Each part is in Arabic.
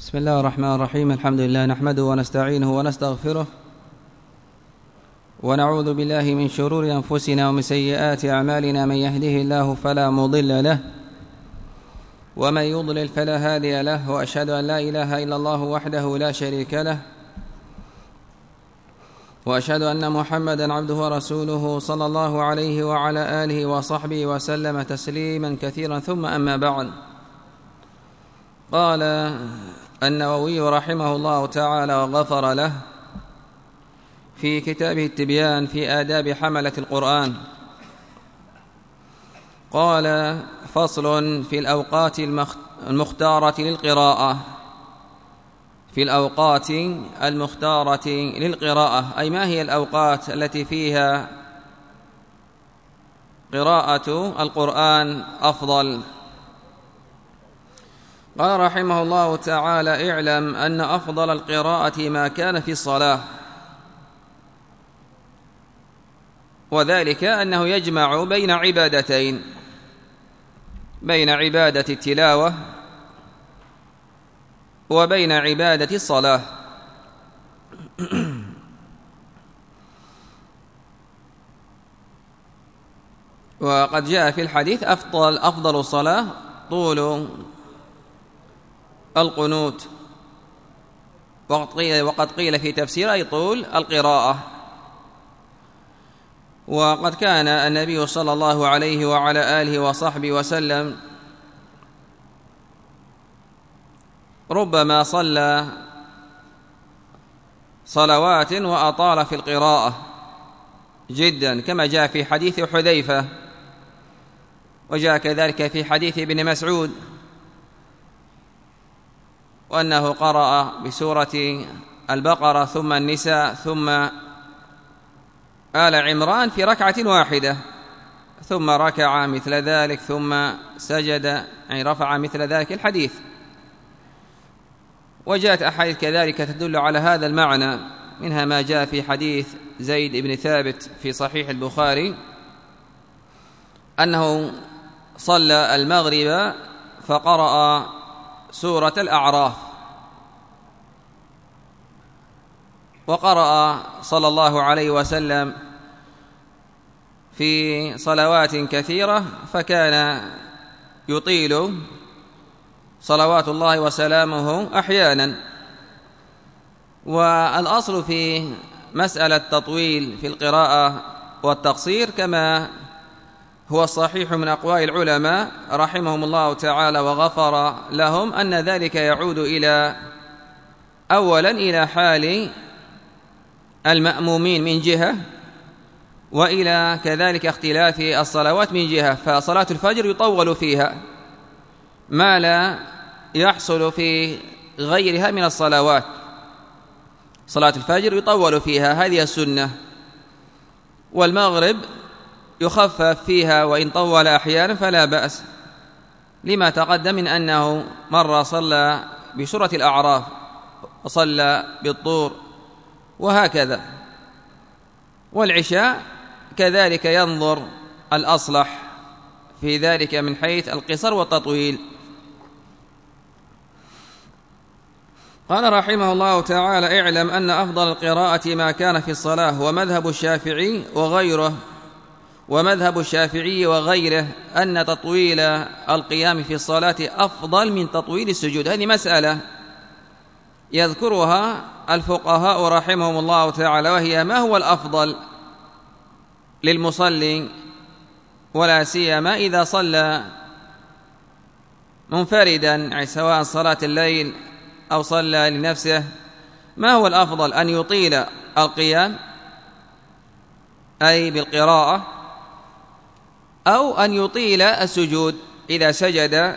بسم الله الرحمن الرحيم. الحمد لله نحمده ونستعينه ونستغفره ونعوذ بالله من شرور أنفسنا ومن سيئات أعمالنا. من يهده الله فلا مضل له ومن يضلل فلا هادي له، وأشهد أن لا إله إلا الله وحده لا شريك له، وأشهد أن محمدا عبده ورسوله صلى الله عليه وعلى آله وصحبه وسلم تسليما كثيرا. ثم أما بعد، قال النووي رحمه الله تعالى وغفر له في كتابه التبيان في آداب حملة القرآن، قال: فصل في الأوقات المختارة للقراءة. في الأوقات المختارة للقراءة، أي ما هي الأوقات التي فيها قراءة القرآن أفضل؟ قال رحمه الله تعالى: اعلم أن أفضل القراءة ما كان في الصلاة، وذلك أنه يجمع بين عبادتين، بين عبادة التلاوة وبين عبادة الصلاة. وقد جاء في الحديث: أفضل الصلاة طول القنوت، وقد قيل في تفسير أي طول القراءة. وقد كان النبي صلى الله عليه وعلى آله وصحبه وسلم ربما صلى صلوات وأطال في القراءة جدا، كما جاء في حديث حذيفة، وجاء كذلك في حديث ابن مسعود، وأنه قرأ بسورة البقرة ثم النساء ثم آل عمران في ركعة واحدة، ثم ركع مثل ذلك ثم سجد، يعني رفع مثل ذلك الحديث. وجاءت أحاديث كذلك تدل على هذا المعنى، منها ما جاء في حديث زيد بن ثابت في صحيح البخاري أنه صلى المغرب فقرأ سورة الأعراف، وقرأ صلى الله عليه وسلم في صلوات كثيرة، فكان يطيل صلوات الله وسلامه أحيانا. والأصل في مسألة تطويل في القراءة والتقصير، كما هو الصحيح من أقوال العلماء رحمهم الله تعالى وغفر لهم، أن ذلك يعود أولا إلى حال المأمومين من جهة، وإلى كذلك اختلاف الصلوات من جهة. فصلاة الفجر يطول فيها ما لا يحصل في غيرها من الصلوات، صلاة الفجر يطول فيها، هذه السنة. والمغرب يخفف فيها وإن طول أحيانا فلا بأس، لما تقدم من أنه مرة صلى بسورة الأعراف وصلى بالطور وهكذا. والعشاء كذلك ينظر الأصلح في ذلك من حيث القصر والتطويل. قال رحمه الله تعالى: اعلم أن أفضل القراءة ما كان في الصلاة، ومذهب الشافعي وغيره أن تطويل القيام في الصلاة أفضل من تطويل السجود. هذه مسألة يذكرها الفقهاء رحمهم الله تعالى، وهي: ما هو الأفضل للمصلي، ولا سيما إذا صلى منفردا، يعني سواء صلاة الليل أو صلى لنفسه، ما هو الأفضل؟ أن يطيل القيام أي بالقراءة، أو أن يطيل السجود، إذا سجد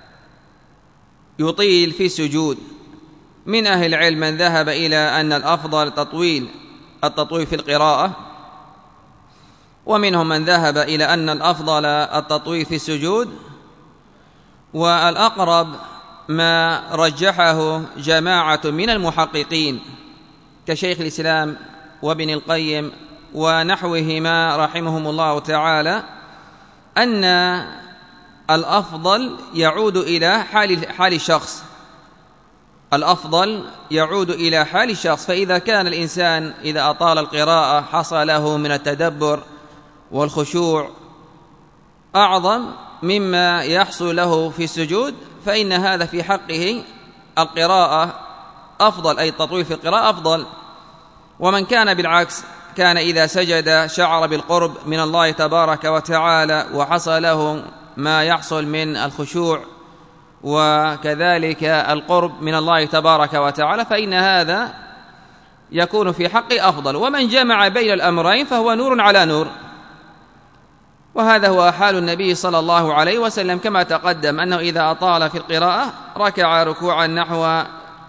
يطيل في السجود. من أهل العلم من ذهب إلى أن الأفضل التطويل في القراءة، ومنهم من ذهب إلى أن الأفضل التطويل في السجود. والأقرب ما رجحه جماعة من المحققين كشيخ الإسلام وابن القيم ونحوهما رحمهم الله تعالى، أن الأفضل يعود إلى حال الشخص، الأفضل يعود إلى حال الشخص. فإذا كان الإنسان إذا أطال القراءة حصل له من التدبر والخشوع أعظم مما يحصل له في السجود، فإن هذا في حقه القراءة أفضل، أي التطويل في القراءة أفضل. ومن كان بالعكس، كان إذا سجد شعر بالقرب من الله تبارك وتعالى وحصل له ما يحصل من الخشوع وكذلك القرب من الله تبارك وتعالى، فإن هذا يكون في حقه أفضل. ومن جمع بين الأمرين فهو نور على نور، وهذا هو حال النبي صلى الله عليه وسلم، كما تقدم أنه إذا أطال في القراءة ركع ركوعا نحو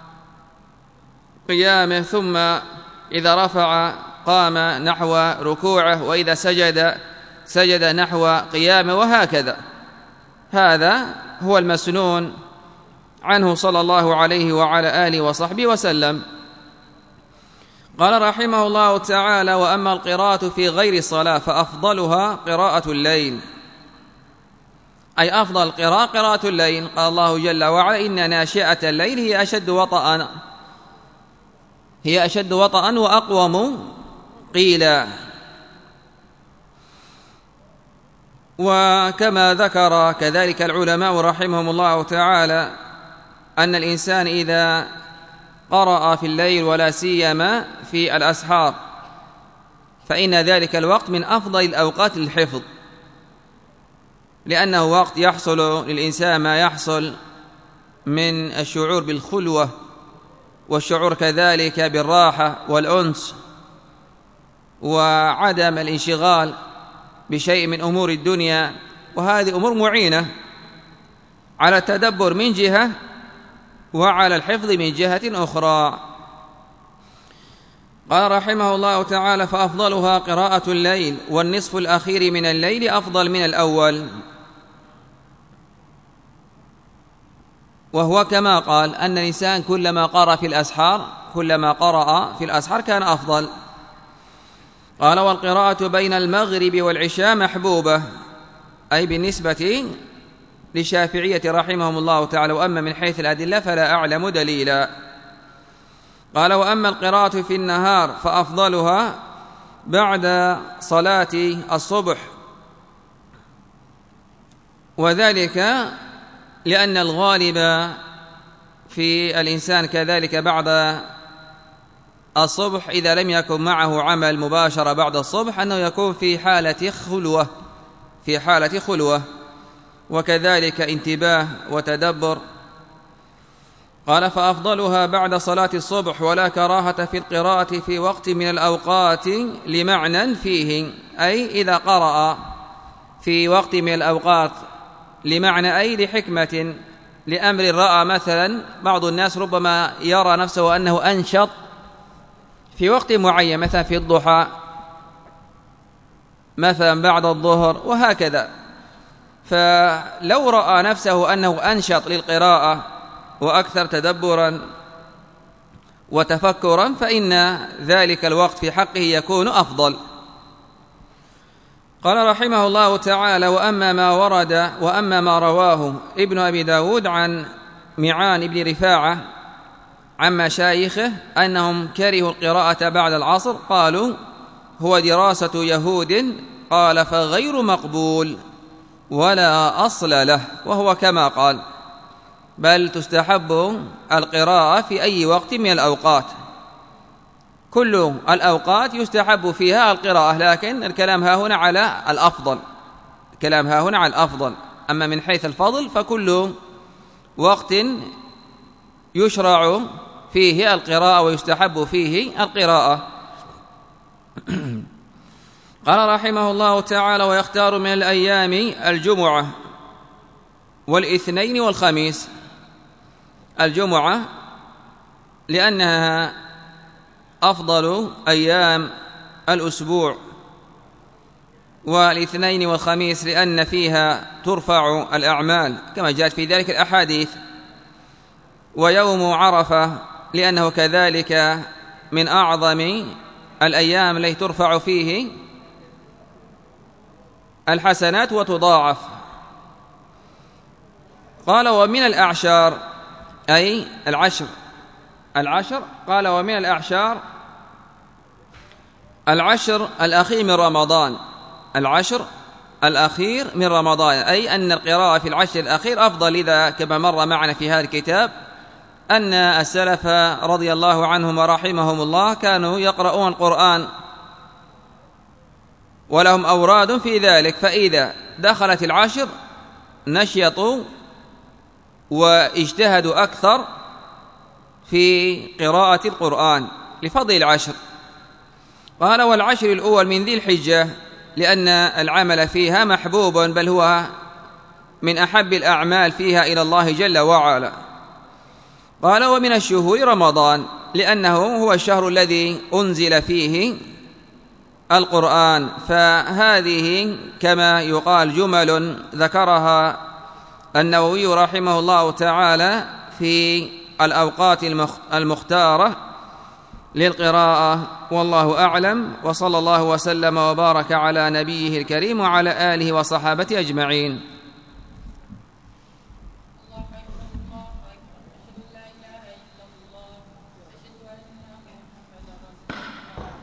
قيامه، ثم إذا رفع قام نحو ركوعه، وإذا سجد نحو قيامه، وهكذا. هذا هو المسنون عنه صلى الله عليه وعلى آله وصحبه وسلم. قال رحمه الله تعالى: وأما القراءة في غير الصلاة فأفضلها قراءة الليل، أي أفضل القراءة قراءة الليل. قال الله جل وعلا: إن ناشئة الليل هي أشد وطئا وأقوم قيلا. وكما ذكر كذلك العلماء رحمهم الله تعالى أن الإنسان إذا قرأ في الليل ولا سيما في الأسحار فإن ذلك الوقت من أفضل الأوقات للحفظ، لأنه وقت يحصل للإنسان ما يحصل من الشعور بالخلوة والشعور كذلك بالراحة والأنس وعدم الانشغال بشيء من أمور الدنيا، وهذه أمور معينة على التدبر من جهة وعلى الحفظ من جهة أخرى. قال رحمه الله تعالى: فأفضلها قراءة الليل، والنصف الأخير من الليل أفضل من الأول. وهو كما قال أن الإنسان كلما قرأ في الأسحار كان أفضل. قال: والقراءة بين المغرب والعشاء محبوبة، أي بالنسبة للشافعية رحمهم الله تعالى، وأما من حيث الأدلة فلا أعلم دليلا. قال: وأما القراءة في النهار فأفضلها بعد صلاة الصبح، وذلك لأن الغالب في الإنسان كذلك بعد الصبح إذا لم يكن معه عمل مباشرة بعد الصبح أنه يكون في حالة خلوة وكذلك انتباه وتدبر. قال: فأفضلها بعد صلاة الصبح، ولا كراهة في القراءة في وقت من الأوقات لمعنى فيه، أي إذا قرأ في وقت من الأوقات لمعنى أي لحكمة، لأمر رأى مثلا بعض الناس ربما يرى نفسه أنه أنشط في وقت معين، مثلا في الضحى، مثلا بعد الظهر، وهكذا. فلو رأى نفسه أنه أنشط للقراءة وأكثر تدبرا وتفكرا فإن ذلك الوقت في حقه يكون أفضل. قال رحمه الله تعالى: وأما ما رواه ابن أبي داود عن معان بن رفاعة عن مشايخه أنهم كرهوا القراءة بعد العصر، قالوا: هو دراسة يهود. قال: فغير مقبول ولا أصل له. وهو كما قال، بل تستحب القراءة في أي وقت من الأوقات، كل الأوقات يستحب فيها القراءة، لكن الكلام ها هنا على الأفضل. أما من حيث الفضل فكل وقت يشرع فيه القراءة ويستحب فيه القراءة. قال رحمه الله تعالى: ويختار من الأيام الجمعة والاثنين والخميس. الجمعة لأنها أفضل أيام الأسبوع، والاثنين والخميس لأن فيها ترفع الأعمال كما جاءت في ذلك الأحاديث، ويوم عرفة لأنه كذلك من أعظم الأيام التي ترفع فيه الحسنات وتضاعف. قال: ومن الأعشار أي العشر العشر. قال ومن الأعشار العشر الأخير من رمضان، العشر الأخير من رمضان، أي أن القراءة في العشر الأخير أفضل. إذا كما مر معنا في هذا الكتاب أن السلف رضي الله عنهم ورحمهم الله كانوا يقرؤون القرآن ولهم أوراد في ذلك، فإذا دخلت العشر نشيطوا واجتهدوا أكثر في قراءة القرآن لفضل العشر. قال والعشر الأول من ذي الحجة، لأن العمل فيها محبوب، بل هو من أحب الأعمال فيها إلى الله جل وعلا. قال ومن الشهور رمضان، لأنه هو الشهر الذي أنزل فيه القرآن. فهذه كما يقال جمل ذكرها النووي رحمه الله تعالى في الأوقات المختارة للقراءة، والله أعلم، وصلى الله وسلم وبارك على نبيه الكريم وعلى آله وصحابته أجمعين.